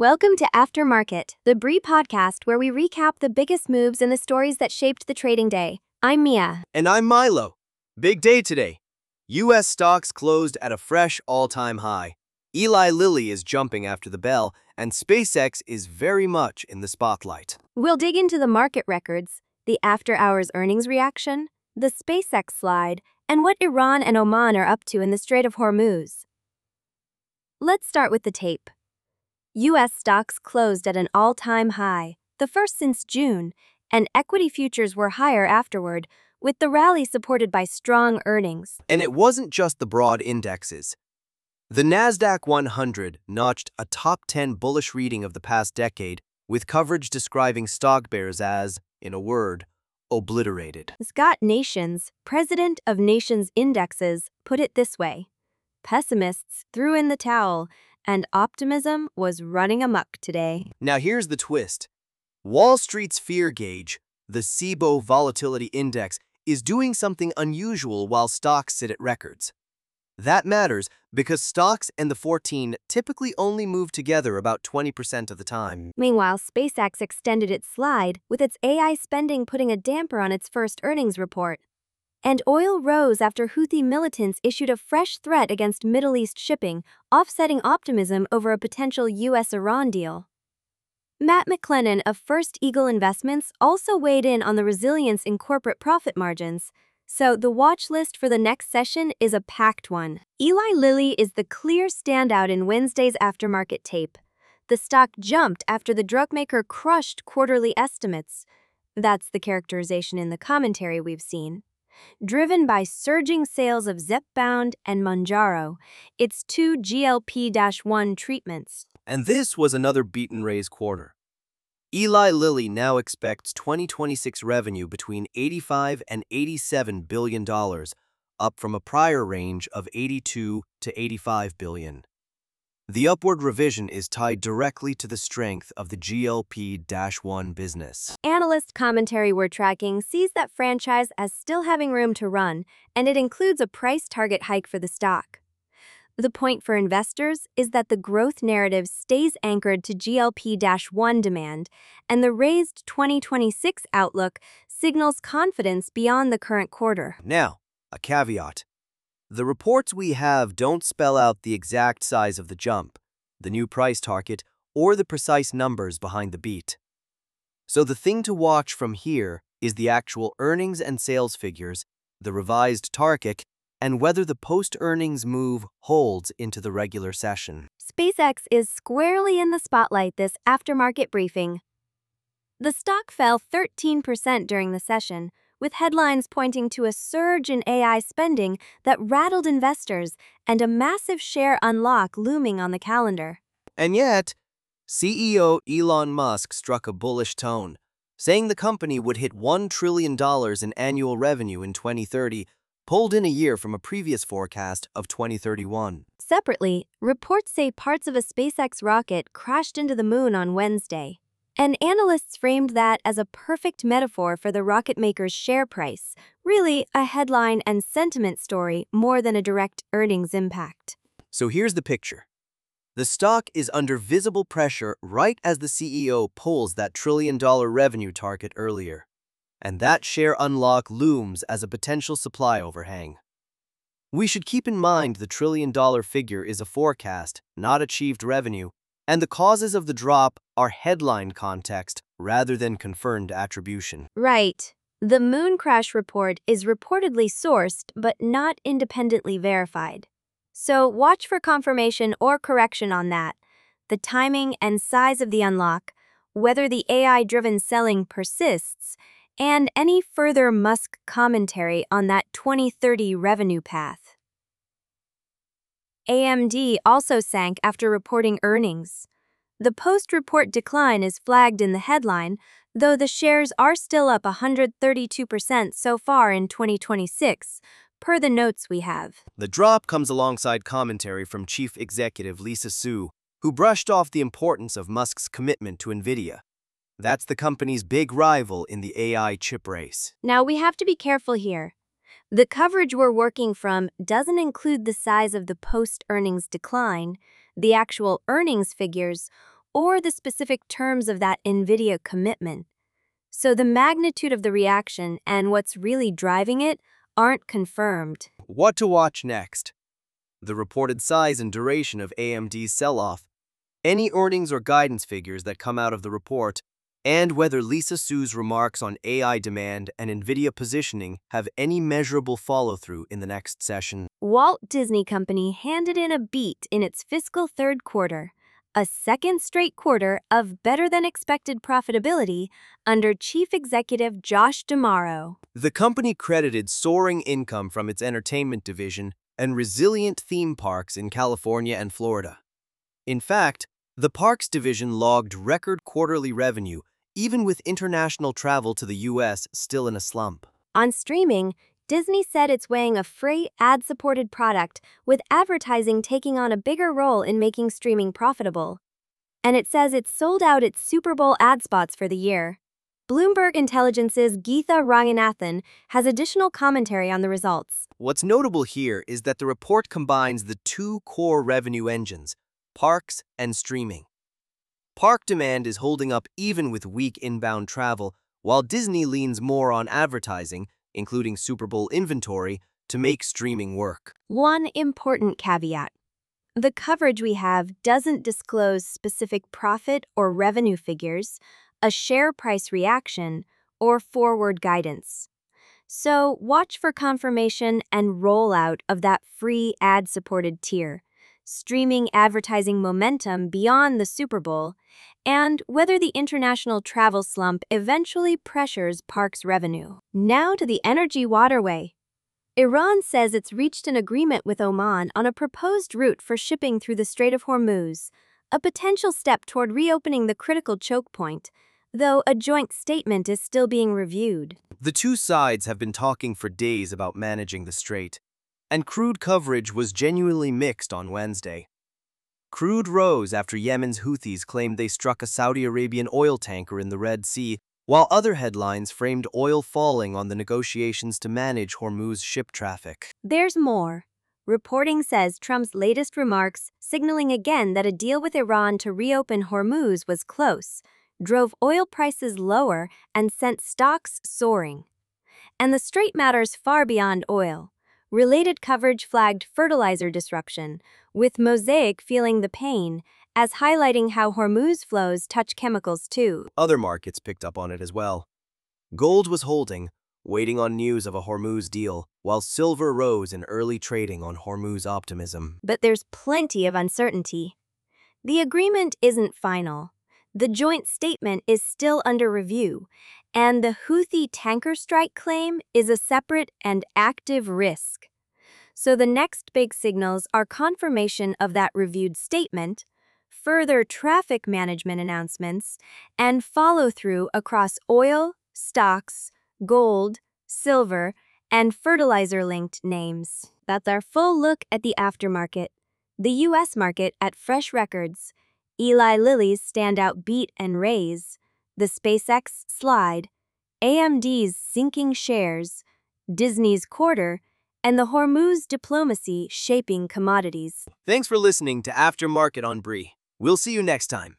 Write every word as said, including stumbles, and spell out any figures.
Welcome to Aftermarket, the Bree podcast where we recap the biggest moves and the stories that shaped the trading day. I'm Mia. And I'm Milo. Big day today. U S stocks closed at a fresh all-time high. Eli Lilly is jumping after the bell, and SpaceX is very much in the spotlight. We'll dig into the market records, the after-hours earnings reaction, the SpaceX slide, and what Iran and Oman are up to in the Strait of Hormuz. Let's start with the tape. U S stocks closed at an all-time high, the first since June, and equity futures were higher afterward, with the rally supported by strong earnings. And it wasn't just the broad indexes. The NASDAQ one hundred notched a top ten bullish reading of the past decade, with coverage describing stock bears as, in a word, obliterated. Scott Nations, president of Nations Indexes, put it this way: pessimists threw in the towel, and optimism was running amok today. Now here's the twist. Wall Street's fear gauge, the S I B O Volatility Index, is doing something unusual while stocks sit at records. That matters because stocks and the fourteen typically only move together about twenty percent of the time. Meanwhile, SpaceX extended its slide, with its A I spending putting a damper on its first earnings report. And oil rose after Houthi militants issued a fresh threat against Middle East shipping, offsetting optimism over a potential U S Iran deal. Matt McLennan of First Eagle Investments also weighed in on the resilience in corporate profit margins. So the watch list for the next session is a packed one. Eli Lilly is the clear standout in Wednesday's aftermarket tape. The stock jumped after the drug maker crushed quarterly estimates. That's the characterization in the commentary we've seen. Driven by surging sales of Zepbound and Mounjaro, its two G L P one treatments. And this was another beat-and-raise quarter. Eli Lilly now expects twenty twenty-six revenue between eighty-five and eighty-seven billion dollars, up from a prior range of eighty-two to eighty-five billion dollars. The upward revision is tied directly to the strength of the G L P one business. Analyst commentary we're tracking sees that franchise as still having room to run, and it includes a price target hike for the stock. The point for investors is that the growth narrative stays anchored to G L P one demand, and the raised twenty twenty-six outlook signals confidence beyond the current quarter. Now, a caveat. The reports we have don't spell out the exact size of the jump, the new price target, or the precise numbers behind the beat. So the thing to watch from here is the actual earnings and sales figures, the revised target, and whether the post-earnings move holds into the regular session. SpaceX is squarely in the spotlight this aftermarket briefing. The stock fell thirteen percent during the session, with headlines pointing to a surge in A I spending that rattled investors and a massive share unlock looming on the calendar. And yet, C E O Elon Musk struck a bullish tone, saying the company would hit one trillion dollars in annual revenue in twenty thirty, pulled in a year from a previous forecast of twenty thirty-one. Separately, reports say parts of a SpaceX rocket crashed into the moon on Wednesday. And analysts framed that as a perfect metaphor for the rocket maker's share price, really a headline and sentiment story more than a direct earnings impact. So here's the picture. The stock is under visible pressure right as the C E O pulls that trillion-dollar revenue target earlier. And that share unlock looms as a potential supply overhang. We should keep in mind the trillion-dollar figure is a forecast, not achieved revenue, and the causes of the drop are headline context rather than confirmed attribution. Right. The moon crash report is reportedly sourced but not independently verified. So watch for confirmation or correction on that. The timing and size of the unlock, whether the A I-driven selling persists, and any further Musk commentary on that twenty thirty revenue path. A M D also sank after reporting earnings. The post-report decline is flagged in the headline, though the shares are still up one hundred thirty-two percent so far in twenty twenty-six, per the notes we have. The drop comes alongside commentary from Chief Executive Lisa Su, who brushed off the importance of Musk's commitment to NVIDIA. That's the company's big rival in the A I chip race. Now we have to be careful here. The coverage we're working from doesn't include the size of the post-earnings decline, the actual earnings figures, or the specific terms of that NVIDIA commitment. So the magnitude of the reaction and what's really driving it aren't confirmed. What to watch next? The reported size and duration of A M D's sell-off, any earnings or guidance figures that come out of the report, and whether Lisa Su's remarks on A I demand and NVIDIA positioning have any measurable follow-through in the next session. Walt Disney Company handed in a beat in its fiscal third quarter, a second straight quarter of better-than-expected profitability under Chief Executive Josh D'Amaro. The company credited soaring income from its entertainment division and resilient theme parks in California and Florida. In fact, the parks division logged record quarterly revenue, even with international travel to the U S still in a slump. On streaming, Disney said it's weighing a free, ad-supported product, with advertising taking on a bigger role in making streaming profitable. And it says it's sold out its Super Bowl ad spots for the year. Bloomberg Intelligence's Geetha Ranganathan has additional commentary on the results. What's notable here is that the report combines the two core revenue engines, parks and streaming. Park demand is holding up even with weak inbound travel, while Disney leans more on advertising, including Super Bowl inventory, to make streaming work. One important caveat. The coverage we have doesn't disclose specific profit or revenue figures, a share price reaction, or forward guidance. So watch for confirmation and rollout of that free ad-supported tier, streaming advertising momentum beyond the Super Bowl, and whether the international travel slump eventually pressures parks revenue. Now to the energy waterway. Iran says it's reached an agreement with Oman on a proposed route for shipping through the Strait of Hormuz, a potential step toward reopening the critical choke point, though a joint statement is still being reviewed. The two sides have been talking for days about managing the strait, and crude coverage was genuinely mixed on Wednesday. Crude rose after Yemen's Houthis claimed they struck a Saudi Arabian oil tanker in the Red Sea, while other headlines framed oil falling on the negotiations to manage Hormuz ship traffic. There's more. Reporting says Trump's latest remarks, signaling again that a deal with Iran to reopen Hormuz was close, drove oil prices lower and sent stocks soaring. And the strait matters far beyond oil. Related coverage flagged fertilizer disruption, with Mosaic feeling the pain, as highlighting how Hormuz flows touch chemicals too. Other markets picked up on it as well. Gold was holding, waiting on news of a Hormuz deal, while silver rose in early trading on Hormuz optimism. But there's plenty of uncertainty. The agreement isn't final. The joint statement is still under review, and the Houthi tanker strike claim is a separate and active risk. So the next big signals are confirmation of that reviewed statement, further traffic management announcements, and follow-through across oil, stocks, gold, silver, and fertilizer-linked names. That's our full look at the aftermarket. The U S market at fresh records, Eli Lilly's standout beat and raise, the SpaceX slide, A M D's sinking shares, Disney's quarter, and the Hormuz diplomacy shaping commodities. Thanks for listening to Aftermarket on Bree. We'll see you next time.